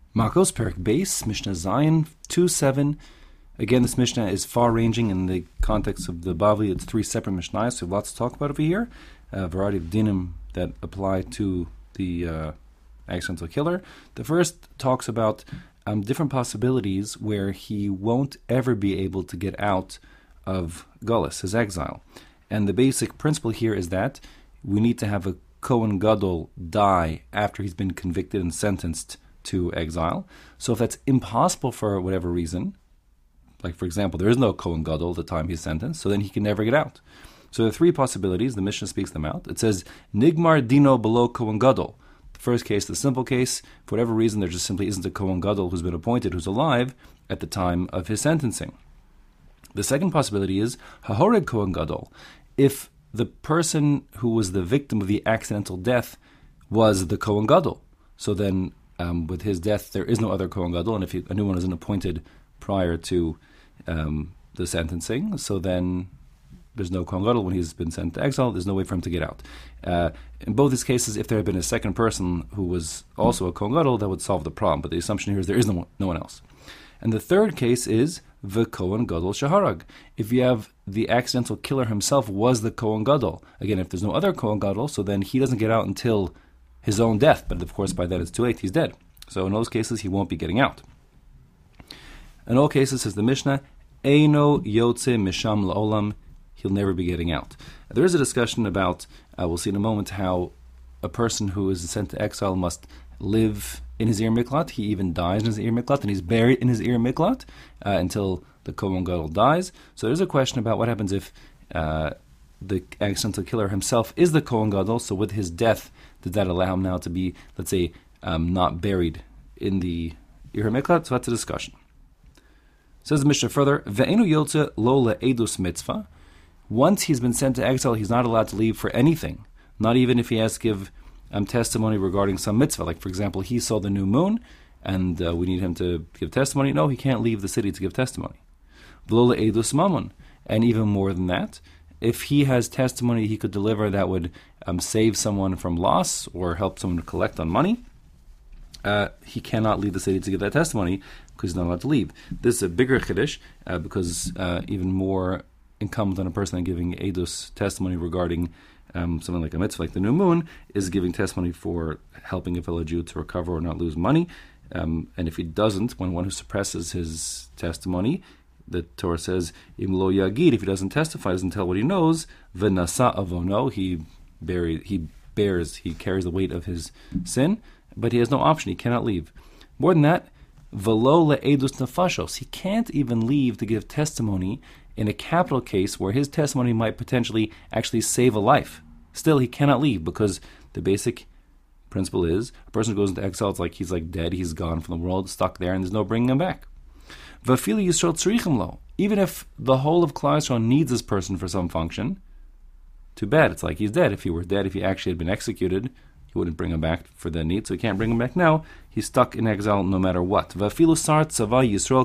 Makos, Perik Base, Mishnah Zion 2:7. Again, this Mishnah is far-ranging in the context of the Bavli. It's three separate Mishnahs, so we have lots to talk about over here. A variety of dinim that apply to the accidental killer. The first talks about different possibilities where he won't ever be able to get out of Gullus, his exile. And the basic principle here is that we need to have a Kohen Gadol die after he's been convicted and sentenced to exile. So if that's impossible for whatever reason, like for example, there is no Kohen Gadol at the time he's sentenced, so then he can never get out. So there are three possibilities. The Mishnah speaks them out. It says, Nigmar Dino below Kohen Gadol. The first case, the simple case, for whatever reason, there just simply isn't a Kohen Gadol who's been appointed, who's alive at the time of his sentencing. The second possibility is Hahoreg Kohen Gadol. If the person who was the victim of the accidental death was the Kohen Gadol, so then with his death there is no other Kohen Gadol, and if a new one isn't appointed prior to the sentencing, so then there's no Kohen Gadol when he's been sent to exile. There's no way for him to get out. In both these cases, if there had been a second person who was also a Kohen Gadol, that would solve the problem. But the assumption here is there is no one else. And the third case is the Kohen Gadol Shaharag. If you have the accidental killer himself was the Kohen Gadol. Again, if there's no other Kohen Gadol, so then he doesn't get out until his own death. But of course, by then it's too late. He's dead. So in those cases, he won't be getting out. In all cases, says the Mishnah, Eino Yotze Misham La'olam. He'll never be getting out. There is a discussion about, we'll see in a moment, how a person who is sent to exile must live in his Ir Miklat. He even dies in his Ir Miklat, and he's buried in his Ir Miklat until the Kohen Gadol dies. So there's a question about what happens if the accidental killer himself is the Kohen Gadol. So with his death, does that allow him now to be, let's say, not buried in the Ir Miklat? So that's a discussion. Says the Mishnah further, Ve'enu Yotze lo le'edus mitzvah. Once he's been sent to exile, he's not allowed to leave for anything, not even if he has to give testimony regarding some mitzvah. Like, for example, he saw the new moon, and we need him to give testimony. No, he can't leave the city to give testimony. V'lo le'edus mammon. And even more than that, if he has testimony he could deliver that would save someone from loss or help someone to collect on money, he cannot leave the city to give that testimony because he's not allowed to leave. This is a bigger chiddush because even more incumbent on a person giving edus testimony regarding something like a mitzvah, like the new moon, is giving testimony for helping a fellow Jew to recover or not lose money. And if he doesn't, when one who suppresses his testimony, the Torah says, Im lo yagid, if he doesn't testify, doesn't tell what he knows, v'nasa avono, he carries the weight of his sin, but he has no option, he cannot leave. More than that, v'lo le'edus nefashos, he can't even leave to give testimony in a capital case where his testimony might potentially actually save a life. Still, he cannot leave because the basic principle is a person who goes into exile, it's like he's like dead, he's gone from the world, stuck there, and there's no bringing him back. V'afilu Yisrael tzrichim lo. Even if the whole of Klal Yisrael needs this person for some function, too bad, it's like he's dead. If he were dead, if he actually had been executed, he wouldn't bring him back for the need, so he can't bring him back now. He's stuck in exile no matter what. V'afilu sar tzava Yisrael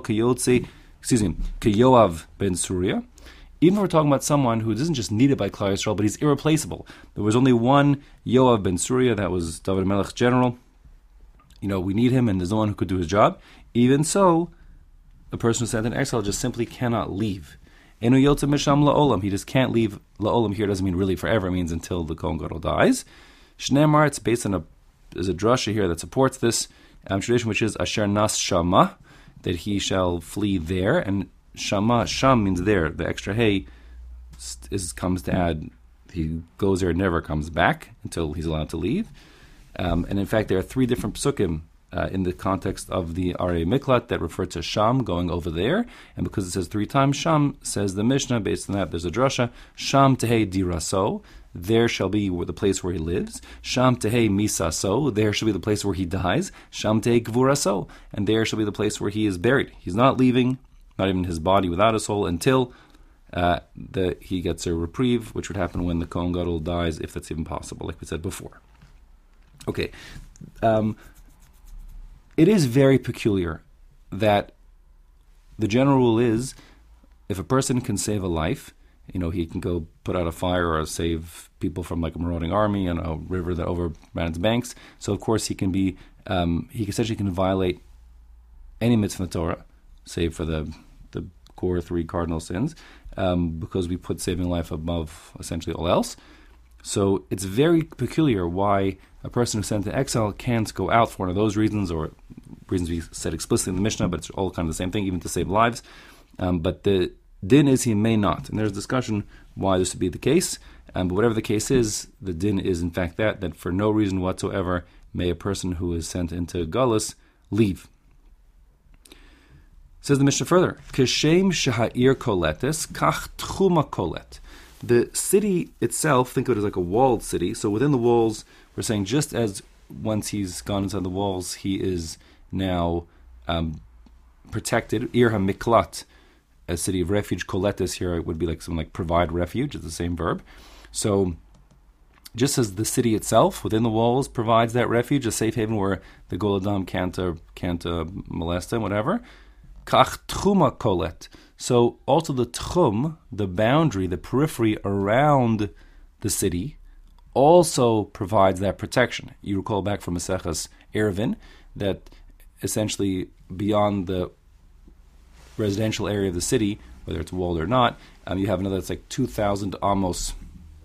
Keyoav ben Surya. Even if we're talking about someone who isn't just needed by Klal Yisrael, but he's irreplaceable. There was only one Yoav ben Surya, that was David Melech's general. We need him, and there's no one who could do his job. Even so, a person who's sent in exile just simply cannot leave. Enu yotze misham la'olam. He just can't leave. La'olam here doesn't mean really forever. It means until the Kohen Gadol dies. Shneimar, it's based on there's a drasha here that supports this tradition, which is Asher Nas Shama, that he shall flee there, and Shama, Sham means there. The extra hay comes to add, he goes there and never comes back until he's allowed to leave. And in fact, there are three different psukim in the context of the Arei Miklat that refer to Sham, going over there. And because it says three times Sham, says the Mishnah, based on that, there's a drasha, Sham tehei diraso, there shall be the place where he lives. Sham tehei misaso, there shall be the place where he dies. Sham tehei gvuraso, and there shall be the place where he is buried. He's not leaving, not even his body without a soul, until he gets a reprieve, which would happen when the Kohen Gadol dies, if that's even possible, like we said before. Okay. It is very peculiar that the general rule is, if a person can save a life, he can go put out a fire or save people from like a marauding army on a river that overran its banks. So of course he can be, he essentially can violate any mitzvah in the Torah, save for the core 3 cardinal sins, because we put saving life above essentially all else. So it's very peculiar why a person who's sent to exile can't go out for one of those reasons, or reasons we said explicitly in the Mishnah, but it's all kind of the same thing, even to save lives. But the din is he may not. And there's discussion why this would be the case. But whatever the case is, the din is in fact that for no reason whatsoever may a person who is sent into Galus leave. Says the Mishnah further, Keshem sheha'ir koletes, kach tchuma kolet. The city itself, think of it as like a walled city. So within the walls, we're saying just as once he's gone inside the walls, he is now protected. Ir ha-miklat, a city of refuge. Koletes here would be like something like provide refuge. It's the same verb. So just as the city itself within the walls provides that refuge, a safe haven where the Gol Adam can't molest him, whatever. Kach tchuma kolet. So also the tchum, the boundary, the periphery around the city, also provides that protection. You recall back from Maseches Eruvin that essentially beyond the residential area of the city, whether it's walled or not, you have another that's like 2,000 amos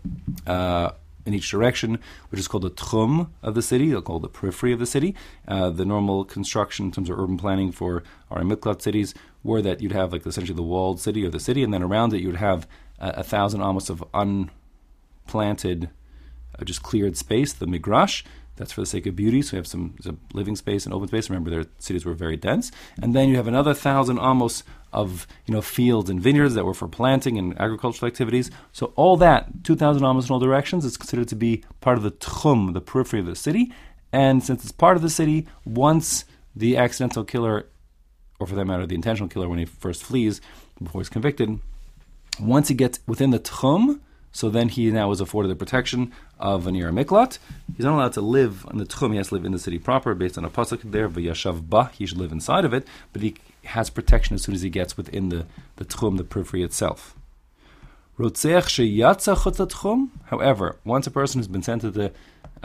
in each direction, which is called the tchum of the city. They'll call it the periphery of the city. The normal construction in terms of urban planning for our miklat cities were that you'd have like essentially the walled city or the city, and then around it you'd have 1,000 amos of unplanted, just cleared space, the migrash. That's for the sake of beauty, so we have some living space and open space. Remember, their cities were very dense. And then you have another 1,000 amos of fields and vineyards that were for planting and agricultural activities. So all that, 2,000 amos in all directions, is considered to be part of the tchum, the periphery of the city. And since it's part of the city, once the accidental killer, or for that matter, the intentional killer when he first flees, before he's convicted, once he gets within the tchum, so then he now is afforded the protection of an Ir Miklat. He's not allowed to live in the Tchum. He has to live in the city proper, based on a pasuk there, V'yashav ba, he should live inside of it, but he has protection as soon as he gets within the Tchum, the periphery itself. Rotzeach sheyatza chutz Tchum. However, once a person has been sent to the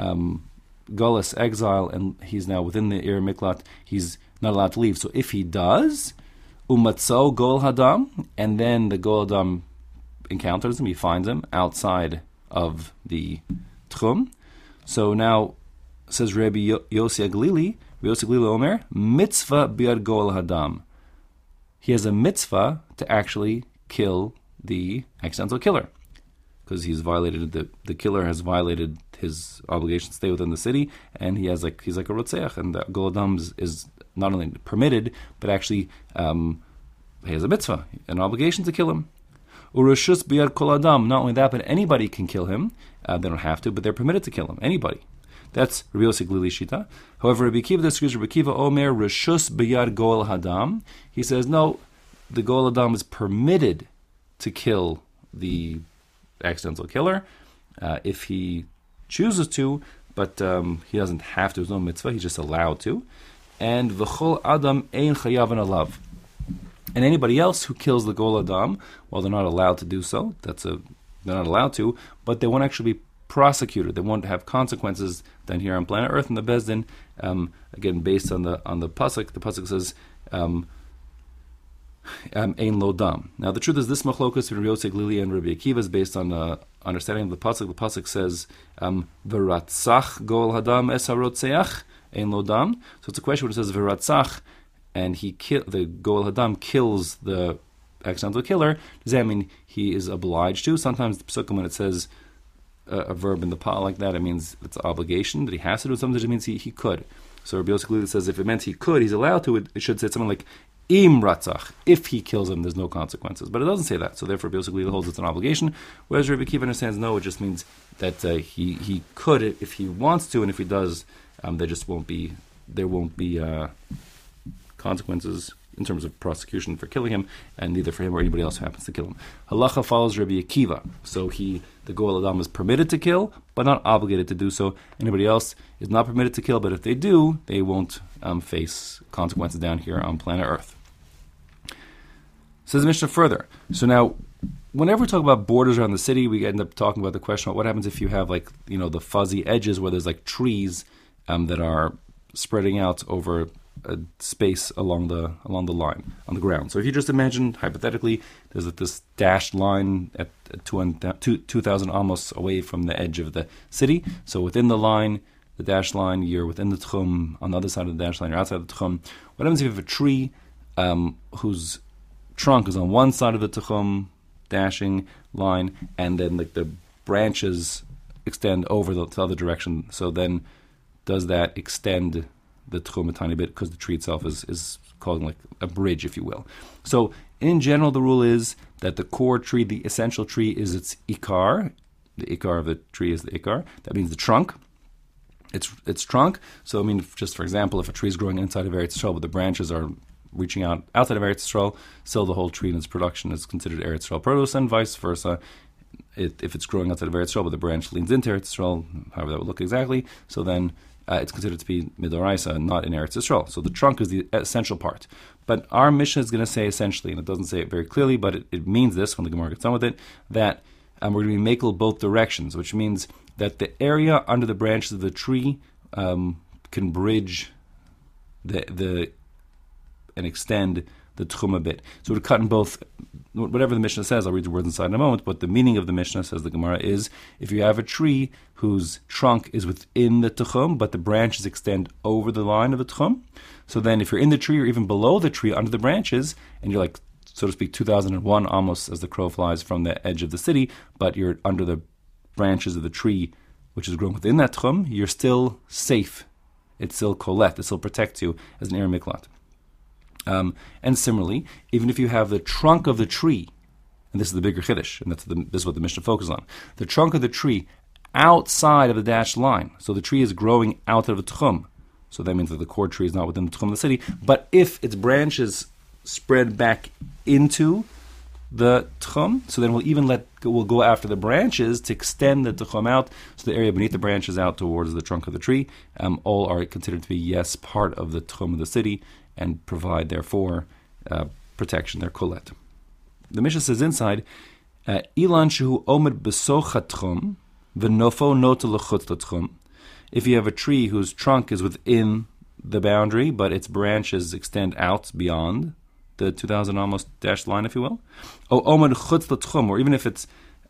Galus exile, and he's now within the Ir Miklat, he's not allowed to leave. So if he does, umatzo Gol Hadam, and then the Gol Hadam encounters him, he finds him outside of the Tchum. So now, says Rabbi Yossi Aglili, Omer, mitzvah biad Gol Hadam. He has a mitzvah to actually kill the accidental killer, because he's violated the killer has violated his obligation to stay within the city, and he's like a rotzeach, and the Gol Hadam is not only permitted, but actually he has a mitzvah, an obligation to kill him. Urashus biyad kol adam. Not only that, but anybody can kill him. They don't have to, but they're permitted to kill him. Anybody. That's Rabbi Yossi Glili Shita. However, Rabbi Akiva disagrees. Rabbi Akiva Omer Rashus biyad Gol Hadam. He says no, the Gol Hadam is permitted to kill the accidental killer if he chooses to, but he doesn't have to. There's no mitzvah. He's just allowed to. And v'chol adam ein chayavan alav. And anybody else who kills the Gol Adam, well, they're not allowed to do so. They're not allowed to, but they won't actually be prosecuted. They won't have consequences down here on planet Earth in the Beis Din. Again, based on the pasuk, the pasuk says, "Ein lo dam." Now, the truth is, this machlokus between Rabbi Yossi Glili and Rabbi Akiva is based on understanding of the pasuk. The pasuk says, "V'ratzach Gol Hadam es harotzeach ein lo dam." So it's a question where it says "V'ratzach," and the Gol Hadam kills the accidental killer. Does that mean he is obliged to? Sometimes the psukim, when it says a verb in the pa like that, it means it's an obligation that he has to do. Sometimes it means he could. So Rabbi Yossi Glili says if it meant he could, he's allowed to, it should say something like im ratzach. If he kills him, there's no consequences. But it doesn't say that. So therefore Rabbi Yossi Glili holds it's an obligation. Whereas Rabbi Akiva understands no, it just means that he could if he wants to, and if he does, there won't be consequences in terms of prosecution for killing him, and neither for him or anybody else who happens to kill him. Halacha follows Rabbi Akiva. So the Gol Adam is permitted to kill, but not obligated to do so. Anybody else is not permitted to kill, but if they do, they won't face consequences down here on planet Earth. Says the Mishnah further. So now, whenever we talk about borders around the city, we end up talking about the question about what happens if you have the fuzzy edges where there's like trees that are spreading out over a space along the line on the ground. So if you just imagine hypothetically, there's this dashed line at 2,000 amos away from the edge of the city. So within the line, the dashed line, you're within the tchum. On the other side of the dashed line, you're outside the tchum. What happens if you have a tree whose trunk is on one side of the tchum dashing line, and then like the branches extend over the other direction? So then, does that extend the tchum a tiny bit because the tree itself is causing like a bridge, if you will? So in general, the rule is that the core tree, the essential tree, is its ikar. The ikar of the tree is the ikar. That means the trunk. Its trunk. So I mean, just for example, if a tree is growing inside of Eretz Yisrael, but the branches are reaching out outside of Eretz Yisrael, still the whole tree in its production is considered Eretz Yisrael produce, and vice versa. If it's growing outside of Eretz Yisrael, but the branch leans into Eretz Yisrael, however that would look exactly, so then it's considered to be midoraisa, not in Eretz Yisrael. So the trunk is the essential part. But our Mishnah is going to say essentially, and it doesn't say it very clearly, but it means this when the Gemara gets done with it, that we're going to be makel both directions, which means that the area under the branches of the tree can bridge the and extend the tchum a bit. So it would cut in both. Whatever the Mishnah says, I'll read the words inside in a moment, but the meaning of the Mishnah, says the Gemara, is if you have a tree whose trunk is within the tchum, but the branches extend over the line of the tchum, so then if you're in the tree or even below the tree under the branches, and you're like, so to speak, 2001 almost as the crow flies from the edge of the city, but you're under the branches of the tree which is grown within that tchum, you're still safe. It's still kolet. It still protects you as an ir miklat. And similarly, even if you have the trunk of the tree, and this is the bigger chiddush, and this is what the Mishnah focuses on, the trunk of the tree outside of the dashed line, so the tree is growing out of the tchum, so that means that the core tree is not within the tchum of the city, but if its branches spread back into the tchum, so then we'll go after the branches to extend the tchum out, so the area beneath the branches out towards the trunk of the tree, all are considered to be, yes, part of the tchum of the city, and provide, therefore, protection. They're kolet. The Mishnah says inside, Ilan shehu omed besocha tchum, v'nofo nota l'chutz l'tchum. If you have a tree whose trunk is within the boundary, but its branches extend out beyond the 2,000 almost dashed line, if you will, o omed chutz l'tchum, or even if it's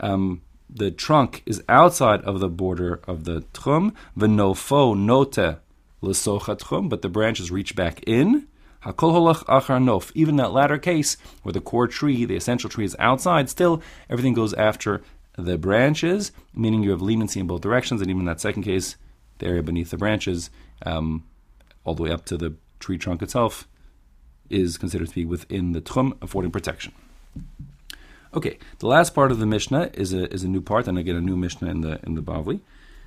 the trunk is outside of the border of the tchum, v'nofo nota l'socha tchum, but the branches reach back in, Hakol holach achar nof. Even that latter case, where the core tree, the essential tree, is outside, still everything goes after the branches, meaning you have leniency in both directions, and even in that second case, the area beneath the branches, all the way up to the tree trunk itself, is considered to be within the tchum, affording protection. Okay, the last part of the Mishnah is a new part, and again a new Mishnah in the Bavli.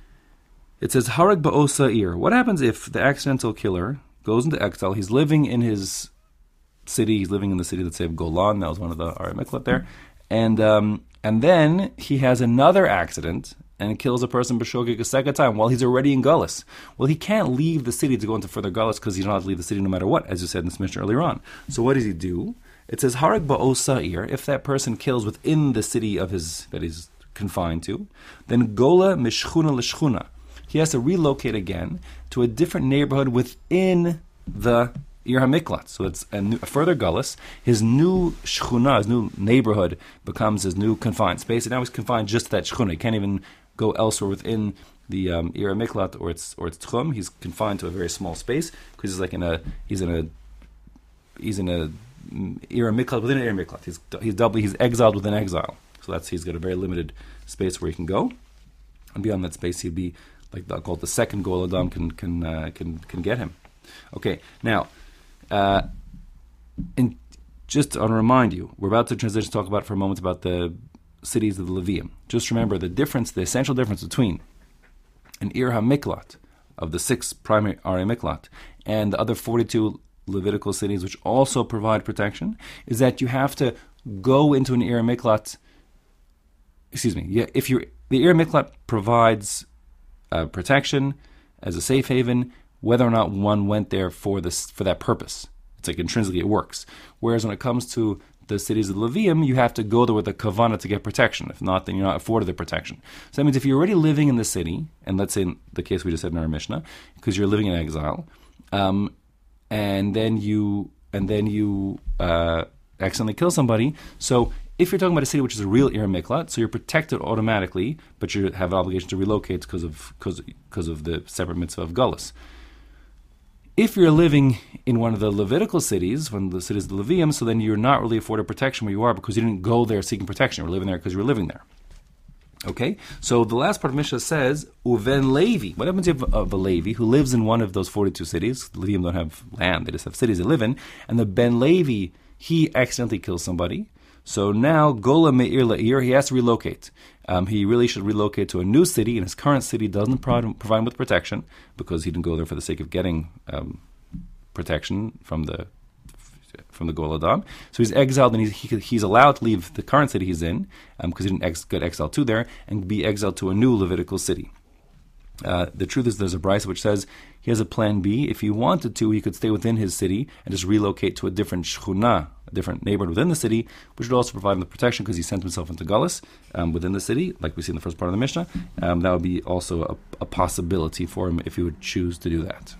It says harag ba'osa ir. What happens if the accidental killer goes into exile? He's living in his city. He's living in the city, let's say, of Golan. That was one of the Ari Miklat there. And then he has another accident and kills a person b'shogeg a second time while he's already in Gullus. Well, he can't leave the city to go into further Gullus because he's not allowed to leave the city no matter what, as you said in this Mishnah earlier on. So what does he do? It says harag ba'osair. If that person kills within the city of that he's confined to, then gola mishchuna l'shchuna. He has to relocate again to a different neighborhood within the Ir HaMiklat. So it's a further gullus. His new shchuna, his new neighborhood, becomes his new confined space. And now he's confined just to that shchuna. He can't even go elsewhere within the Ir HaMiklat or its tchum. He's confined to a very small space because he's in a Ir HaMiklat within an Ir HaMiklat. He's exiled within exile. So he's got a very limited space where he can go. And beyond that space, he'd be like I'll call it the second Gol Adam can get him. Okay, now, just to remind you, we're about to transition to talk about for a moment about the cities of the Levium. Just remember the essential difference between an Ir HaMiklat of the 6 primary Ari Miklat and the other 42 Levitical cities which also provide protection is that you have to go into an Ir HaMiklat. The Ir HaMiklat provides protection as a safe haven, whether or not one went there for that purpose. It's like intrinsically it works. Whereas when it comes to the cities of Levium, you have to go there with a kavanah to get protection. If not, then you're not afforded the protection. So that means if you're already living in the city, and let's say in the case we just said in our Mishnah, because you're living in exile, and then you accidentally kill somebody. So if you're talking about a city which is a real Ir Miklat, so you're protected automatically, but you have an obligation to relocate because of the separate mitzvah of Gullus. If you're living in one of the Levitical cities, one of the cities of the Levium, so then you're not really afforded protection where you are because you didn't go there seeking protection. You were living there because you were living there. Okay? So the last part of Mishnah says, Uven Levi. What happens if a Levi who lives in one of those 42 cities? The Levium don't have land, they just have cities they live in. And the Ben Levi, he accidentally kills somebody. So now, Gola Me'ir La'ir, he has to relocate. He really should relocate to a new city, and his current city doesn't provide him with protection because he didn't go there for the sake of getting protection from the Gol Adam. So he's exiled, and he's allowed to leave the current city he's in because he didn't get exiled to there, and be exiled to a new Levitical city. The truth is there's a brisa which says he has a plan B. If he wanted to, he could stay within his city and just relocate to a different shchuna, a different neighborhood within the city, which would also provide him the protection because he sent himself into Galus within the city, like we see in the first part of the Mishnah. That would be also a possibility for him if he would choose to do that.